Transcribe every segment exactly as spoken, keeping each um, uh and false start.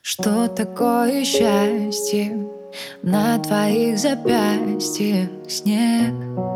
Что такое счастье? На твоих запястьях снег,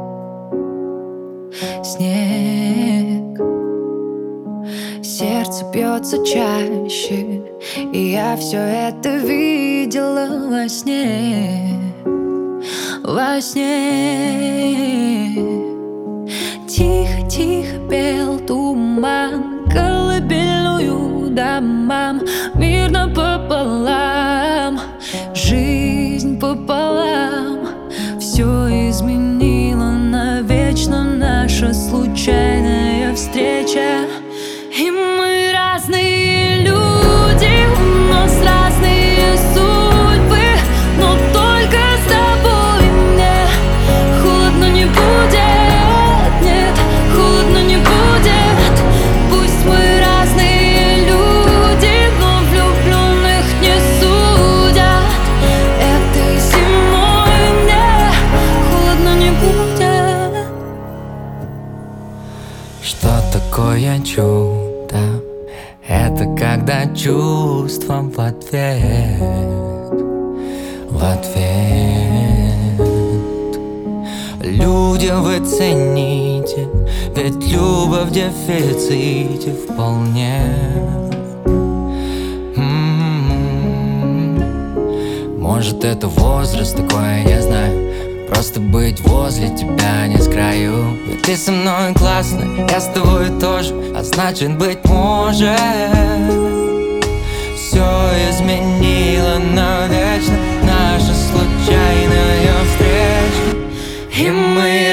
снег. Сердце бьется чаще, и я все это видела во сне, во сне. Тихо-тихо пел туман колыбельную домам, мирно пополам, жизнь пополам. Все изменило навечно наша случайная встреча. И мы разные люди, у нас разные судьбы, но только с тобой мне холодно не будет, нет, холодно не будет. Пусть мы разные люди, но влюбленных не судят. Этой зимой мне холодно не будет. Что такое чудо? Это когда чувством в ответ, в ответ. Люди, вы цените, ведь любовь в дефиците вполне. М-м-м. Может, это возраст такой, я знаю. Просто быть возле тебя не с краю. Ведь ты со мной классно, я с тобой тоже, а значит, быть может, все изменило навечно наша случайная встреча. И мы